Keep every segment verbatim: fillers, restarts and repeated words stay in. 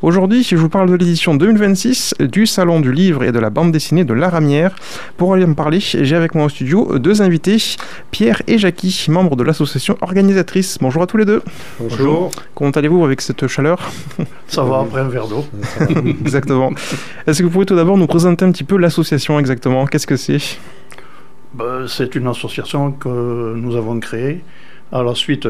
Aujourd'hui, je vous parle de l'édition deux mille vingt-six du Salon du Livre et de la Bande Dessinée de La Ramière. Pour aller en parler, j'ai avec moi au studio deux invités, Pierre et Jackie, membres de l'association organisatrice. Bonjour à tous les deux. Bonjour. Comment allez-vous avec cette chaleur? Ça va, après un verre d'eau. Exactement. Est-ce que vous pouvez tout d'abord nous présenter un petit peu l'association exactement? Qu'est-ce que c'est? Ben, c'est une association que nous avons créée à la suite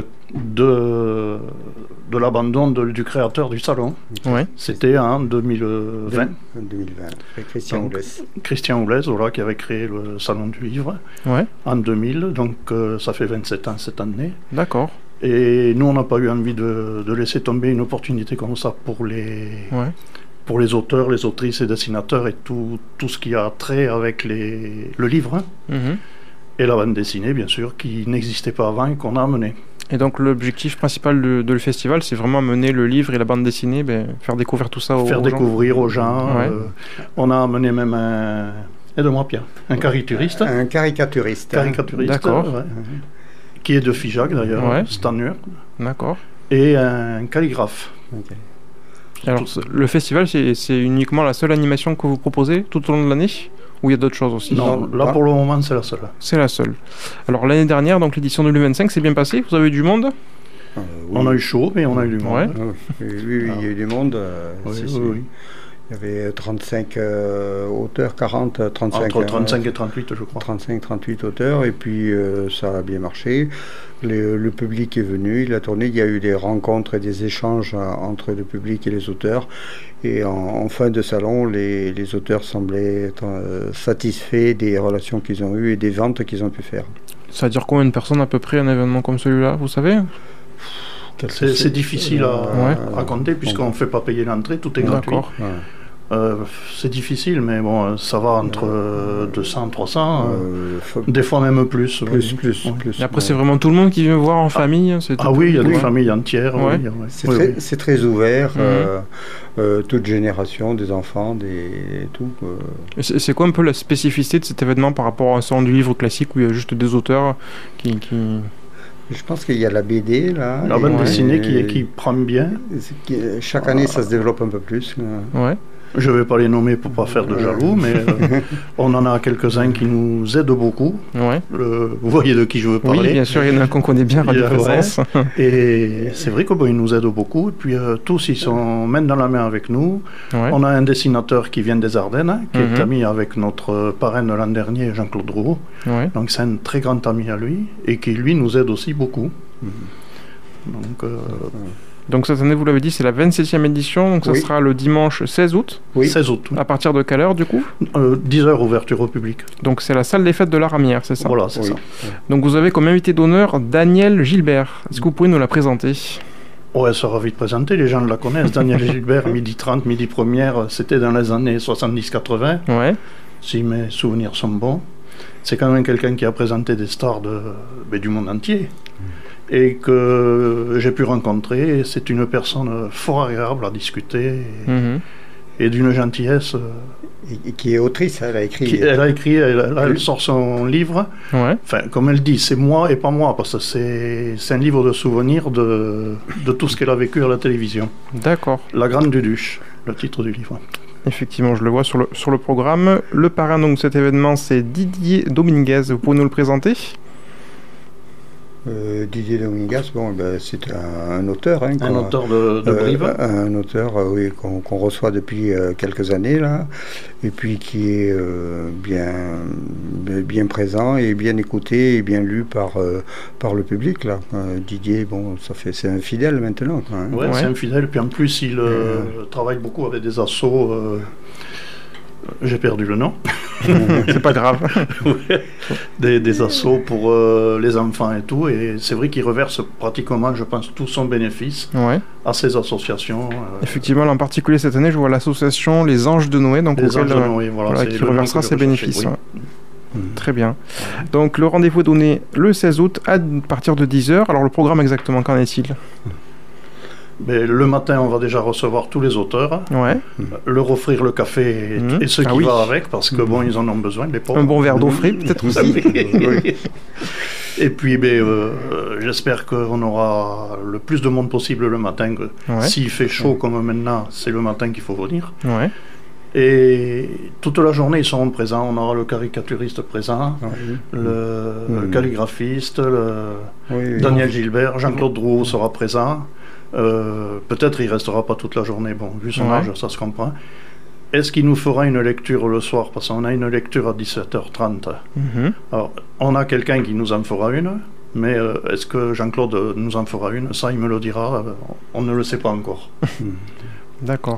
de, de l'abandon de, du créateur du salon. Ouais. C'était en deux mille vingt. deux mille vingt, Christian Oulès. Christian Oulès, voilà, qui avait créé le salon du livre ouais. en deux mille, donc euh, ça fait vingt-sept ans cette année. D'accord. Et nous, on n'a pas eu envie de, de laisser tomber une opportunité comme ça pour les, ouais. pour les auteurs, les autrices et dessinateurs et tout, tout ce qui a trait avec les, le livre. Hein. Mm-hmm. Et la bande dessinée, bien sûr, qui n'existait pas avant et qu'on a amené. Et donc l'objectif principal de, de le festival, c'est vraiment amener le livre et la bande dessinée, ben, faire découvrir tout ça aux, faire aux découvrir gens. aux gens. Ouais. Euh, on a amené même un... Aide-moi Pierre. Un caricaturiste. Un caricaturiste. Caricaturiste. D'accord. Ouais. Qui est de Figeac d'ailleurs, ouais. Stanur. D'accord. Et un calligraphe. Okay. Alors tout... le festival, c'est, c'est uniquement la seule animation que vous proposez tout au long de l'année? Ou il y a d'autres choses aussi? Non, là pour le moment c'est la seule. C'est la seule. Alors l'année dernière, donc l'édition deux mille vingt-cinq, c'est bien passé? Vous avez eu du monde? euh, oui. On a eu chaud, mais on a eu du monde. Ouais. Ah, oui, oui, oui, il y a eu du monde. Euh, oui, si, oui, si. oui. Il y avait trente-cinq euh, auteurs, quarante, trente-cinq. Entre trente-cinq et trente-huit, je crois. trente-cinq, trente-huit auteurs, et puis euh, ça a bien marché. Les, le public est venu, il a tourné, il y a eu des rencontres et des échanges entre le public et les auteurs. Et en, en fin de salon, les, les auteurs semblaient être euh, satisfaits des relations qu'ils ont eues et des ventes qu'ils ont pu faire. Ça veut dire combien de personnes à peu près un événement comme celui-là, vous savez? C'est, c'est difficile à, ouais. à compter puisqu'on ne fait pas payer l'entrée, tout est gratuit. D'accord. Ouais. Euh, c'est difficile, mais bon, ça va entre euh, deux cents, trois cents, euh, euh, des fois même plus. Plus, oui. plus, oui. plus. Et après, ouais. c'est vraiment tout le monde qui vient voir en ah. famille? C'est ah oui, il y a ouais. des familles entières. Ouais. Oui, oui. C'est, oui, très, oui. c'est très ouvert, mmh. euh, euh, toute génération, des enfants, des, et tout. Euh. Et c'est, c'est quoi un peu la spécificité de cet événement par rapport à un salon du livre classique où il y a juste des auteurs qui... qui... Je pense qu'il y a la B D, là. La bande ouais. dessinée qui, qui prend bien. Qui, chaque année, ça se développe un peu plus. Là. Ouais. Je ne vais pas les nommer pour ne pas faire de jaloux, mais euh, on en a quelques-uns qui nous aident beaucoup. Ouais. Le, vous voyez de qui je veux parler. Oui, bien sûr, il y en a un qu'on connaît bien, Radio Présence. Ouais. Et c'est vrai qu'ils bon, nous aident beaucoup. Et puis euh, tous, ils sont main dans la main avec nous. Ouais. On a un dessinateur qui vient des Ardennes, hein, qui mm-hmm. est ami avec notre parrain de l'an dernier, Jean-Claude Drouot. Ouais. Donc c'est un très grand ami à lui, et qui lui nous aide aussi beaucoup. Mm-hmm. Donc... Euh, Donc cette année, vous l'avez dit, c'est la vingt-septième édition, donc ça oui. sera le dimanche seize août. Oui, seize août. À partir de quelle heure, du coup? euh, dix heures, ouverture au public. Donc c'est la salle des fêtes de la Ramière, c'est ça? Voilà, c'est oui. ça. Donc vous avez comme invité d'honneur Danielle Gilbert. Est-ce que vous pouvez nous la présenter? Ouais, elle sera vite présentée, les gens la connaissent. Danielle Gilbert, midi trente, midi première, c'était dans les années soixante-dix quatre-vingts. Ouais. Si mes souvenirs sont bons. C'est quand même quelqu'un qui a présenté des stars de, ben, du monde entier. Et que j'ai pu rencontrer. Et c'est une personne fort agréable à discuter et, mm-hmm. et d'une gentillesse. Et, et qui est autrice, elle a écrit. Qui, elle a écrit, elle, là, elle sort son livre. Ouais. Enfin, comme elle dit, c'est moi et pas moi, parce que c'est, c'est un livre de souvenirs de, de tout ce qu'elle a vécu à la télévision. D'accord. La Grande Duduche, le titre du livre. Effectivement, je le vois sur le, sur le programme. Le parrain donc, de cet événement, c'est Didier Dominguez. Vous pouvez nous le présenter ? Euh, Didier Dominguez, bon, ben, c'est un, un auteur. Hein, un auteur de, de Brive. Euh, un auteur, euh, oui, qu'on, qu'on reçoit depuis euh, quelques années, là, et puis qui est euh, bien, bien présent et bien écouté et bien lu par, euh, par le public, là. Euh, Didier, bon, ça fait, c'est un fidèle maintenant, quoi, hein. Ouais, ouais, c'est un fidèle, puis en plus, il euh, euh... travaille beaucoup avec des assos... Euh... J'ai perdu le nom. C'est pas grave. Ouais. Des, des assos pour euh, les enfants et tout. Et c'est vrai qu'il reverse pratiquement, je pense, tout son bénéfice ouais. à ces associations. Euh, Effectivement, en particulier cette année, je vois l'association Les Anges de Noé, donc les auquel, Anges de Noé, voilà, voilà, qui reversera ses bénéfices. Oui. Ouais. Mmh. Très bien. Donc le rendez-vous est donné le seize août à partir de dix heures. Alors le programme exactement, qu'en est-il ? Mais le matin, on va déjà recevoir tous les auteurs, ouais. leur offrir le café et, mmh. et ce ah qui oui. va avec, parce que bon, ils en ont besoin, les pauvres. Un bon verre d'eau frais, peut-être aussi. oui. Et puis, ben, euh, j'espère qu'on aura le plus de monde possible le matin. Ouais. S'il fait chaud comme maintenant, c'est le matin qu'il faut venir. Ouais. Et toute la journée, ils seront présents. On aura le caricaturiste présent, Oui. le Oui. calligraphiste, le Oui, oui. Daniel Gilbert, Jean-Claude Drouot sera présent. Euh, peut-être il restera pas toute la journée. Bon, vu son Ouais. âge, ça se comprend. Est-ce qu'il nous fera une lecture le soir? Parce qu'on a une lecture à dix-sept heures trente. Mhm. Alors, on a quelqu'un qui nous en fera une, mais euh, est-ce que Jean-Claude nous en fera une? Ça, il me le dira. euh, On ne le sait pas encore. D'accord.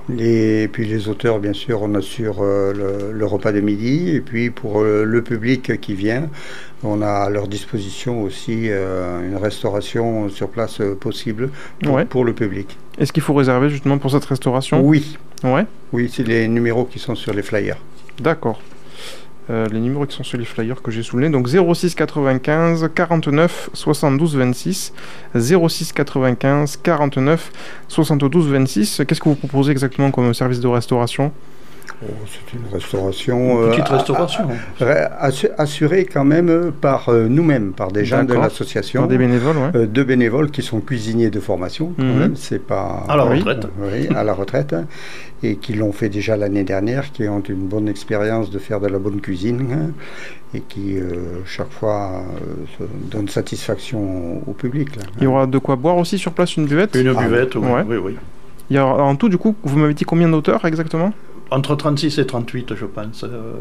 Et puis les auteurs, bien sûr, on assure euh, le, le repas de midi. Et puis pour euh, le public qui vient, on a à leur disposition aussi euh, une restauration sur place euh, possible pour, Ouais. pour le public. Est-ce qu'il faut réserver justement pour cette restauration? Oui, Ouais. oui, c'est les numéros qui sont sur les flyers. D'accord. Euh, les numéros qui sont sur les flyers que j'ai sous le nez. Donc zéro six quatre-vingt-quinze quarante-neuf soixante-douze vingt-six. zéro six quatre-vingt-quinze quarante-neuf soixante-douze vingt-six. Qu'est-ce que vous proposez exactement comme service de restauration? Oh, c'est une restauration Une petite euh, restauration. a- a- assu- assurée quand même par euh, nous-mêmes, par des gens de D'accord. l'association. Par des bénévoles, ouais. Euh, deux bénévoles qui sont cuisiniers de formation, quand Mhm. même, c'est pas... À la Oui. retraite. Oui, à la retraite, hein, et qui l'ont fait déjà l'année dernière, qui ont une bonne expérience de faire de la bonne cuisine, hein, et qui, euh, chaque fois, euh, se donnent satisfaction au, au public. Là, Il y aura de quoi boire aussi sur place, une buvette? Une Ah, buvette, oui, ouais. oui, oui. Il y aura en tout, du coup, vous m'avez dit combien d'auteurs exactement? Entre trente-six et trente-huit, je pense. Euh,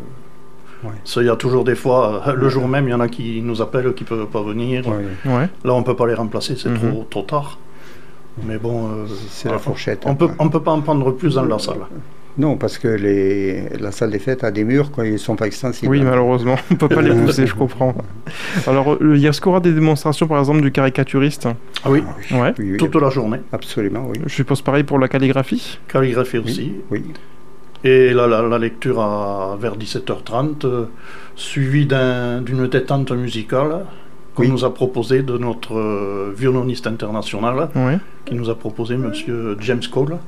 Ouais. ça, il y a toujours des fois, euh, le jour même, il y en a qui nous appellent, qui ne peuvent pas venir. Oui, Ouais. Là, on ne peut pas les remplacer, c'est Mhm. trop, trop tard. Mais bon, euh, c'est la voilà. fourchette. On hein. peut, on peut pas en prendre plus dans la salle. Non, parce que les, la salle des fêtes a des murs quand ils ne sont pas extensibles. Oui, malheureusement, on peut pas les pousser, je comprends. Alors, euh, il y a ce qu'il y aura des démonstrations, par exemple, du caricaturiste. Ah oui, Ouais. Oui, oui, toute la journée. absolument, oui. Je suppose pareil pour la calligraphie. Calligraphie aussi. Oui, Et la, la, la lecture à, vers dix-sept heures trente, euh, suivie d'un- d'une détente musicale qu'on Oui. nous a proposé de notre euh, violoniste international, Ouais. qui nous a proposé monsieur James Cole.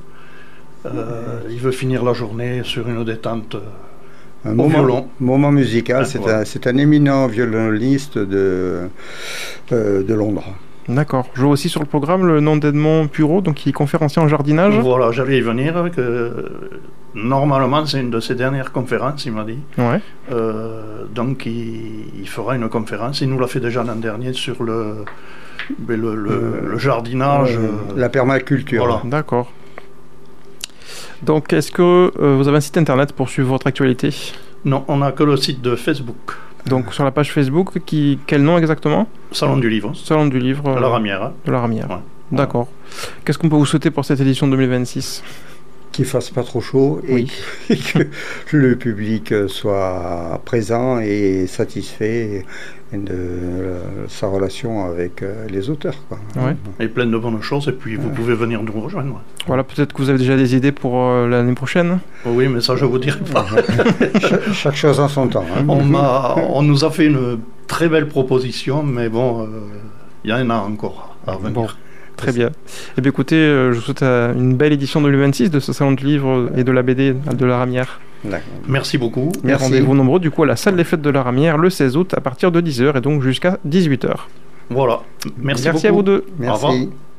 Euh, il veut finir la journée sur une détente. euh, un Au moment, violon. moment musical, Ah, c'est voilà. un, c'est un éminent violoniste de, euh, de Londres. D'accord. Je vois aussi sur le programme le nom d'Edmond Pureau, donc qui est conférencier en jardinage. Voilà, j'allais y venir. Que, euh, normalement, c'est une de ses dernières conférences, il m'a dit. Ouais. Euh, donc, il, il fera une conférence. Il nous l'a fait déjà l'an dernier sur le, ben, le, le- Euh, le jardinage. Euh, euh, la permaculture. voilà. D'accord. Donc, est-ce que euh, vous avez un site internet pour suivre votre actualité? Non, on n'a que le site de Facebook, Donc, sur la page Facebook, qui... quel nom exactement? Salon du Livre, Salon du livre de euh, la Ramière. hein. de la Ramière. Ouais. D'accord. Qu'est-ce qu'on peut vous souhaiter pour cette édition deux mille vingt-six? Qu'il fasse pas trop chaud et, Oui. et que le public soit présent et satisfait de euh, sa relation avec euh, les auteurs. Quoi. Ouais. Et plein de bonnes choses. Et puis, vous pouvez venir nous rejoindre. Voilà, peut-être que vous avez déjà des idées pour euh, l'année prochaine. Oui, mais ça, je vous dirai pas. Cha- chaque chose en son temps. hein. on, m'a- on nous a fait une très belle proposition, mais bon, euh, il y en a encore à venir. Bon. Très bien. Eh bien, écoutez, euh, je vous souhaite euh, une belle édition deux mille vingt-six de ce salon de livres et de la B D de la Ramière. D'accord. Merci beaucoup. Et Merci. rendez-vous nombreux du coup à la salle des fêtes de la Ramière le seize août à partir de dix heures et donc jusqu'à dix-huit heures. Voilà. Merci, Merci à beaucoup. vous deux. Au revoir. Merci.